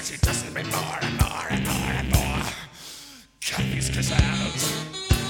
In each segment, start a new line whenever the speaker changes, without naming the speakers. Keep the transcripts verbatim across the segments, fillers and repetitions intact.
and she doesn't me more and more and more and more. Cut these kisses.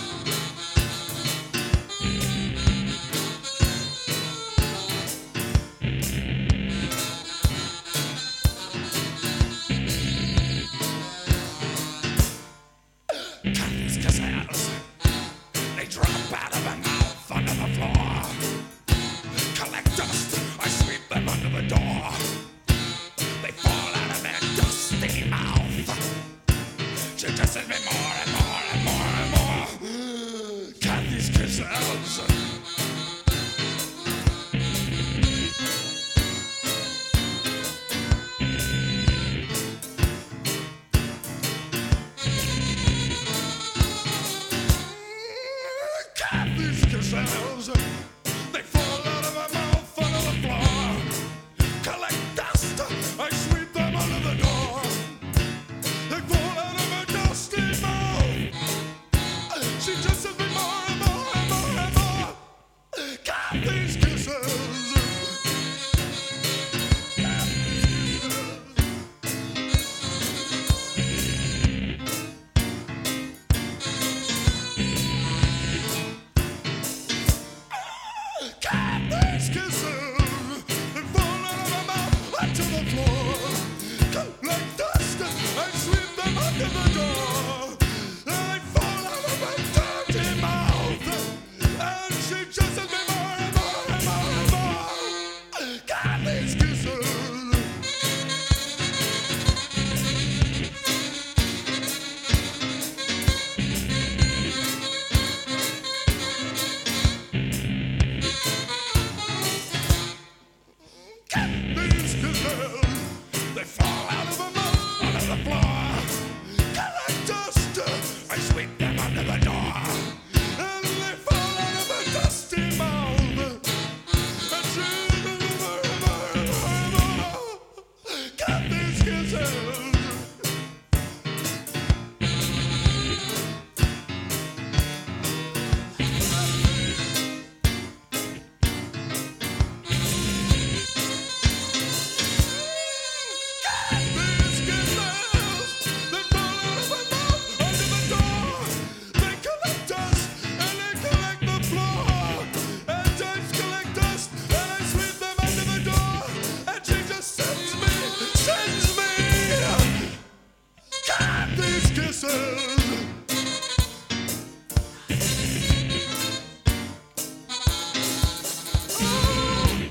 Cut these kisses. They drop out of her mouth onto the floor. Collect dust, I sweep them under the door. They fall out of their dusty mouth. She kisses me more and more and more and more. Cut these kisses. These kisses, they fall out of her mouth onto the floor. Collect dust, I sweep them under the door. They fall out of her dusty mouth. She just has been more and more and more and more. Got these kisses. Got these Got these kisses, they fall out of her mouth onto the floor. Like dust, I sweep them under the door. They fall out of her dirty mouth, and she just has me more and more and more and more. Got these kisses. These kisses, they fall out of her mouth onto the floor. Collect dust, I sweep them under the door. And they fall out of her dusty mouth. And she's more and more and more and more. Got these kisses. These kisses. Oh,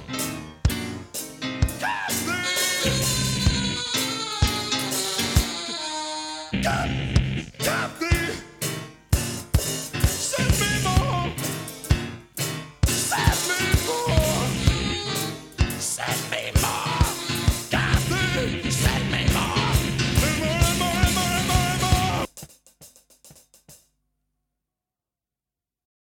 got these. Got, got these.